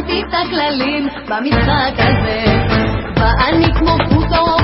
הבנתי את הכללים במשחק הזה, ואני כמו פוטו